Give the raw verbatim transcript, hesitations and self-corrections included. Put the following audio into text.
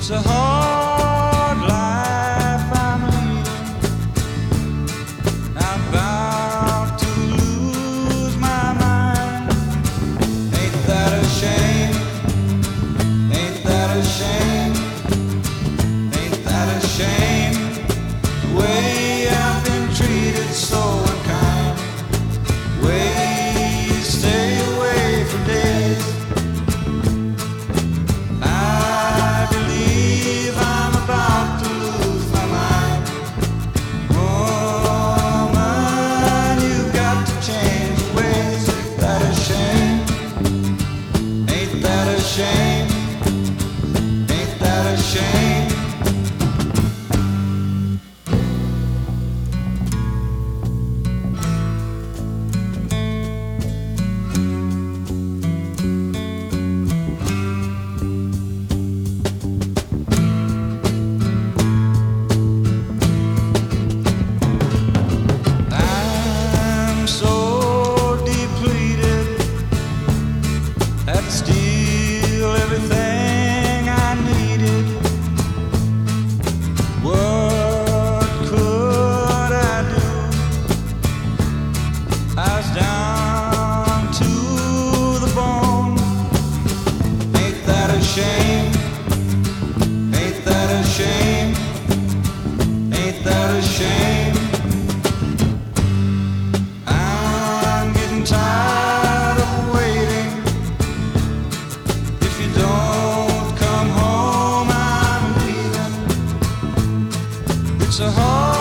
It's a hard life I'm leading. I'm about to lose my mind. Ain't that a shame? Ain't that a shame? Ain't that a shame? The way I've been treated so unkind. Way you stay away for days. I believe I'm about to lose my mind. Woman, you've got to change your ways. Ain't that a shame? Ain't that a shame? Ain't that a shame? I'm so depleted, had to steal everything I needed. What could I do? I was down to the bone. Ain't that a shame? Ain't that a shame? Ain't that a shame? I'm getting tired of waiting. If you don't come home, I'm leaving. It's a hard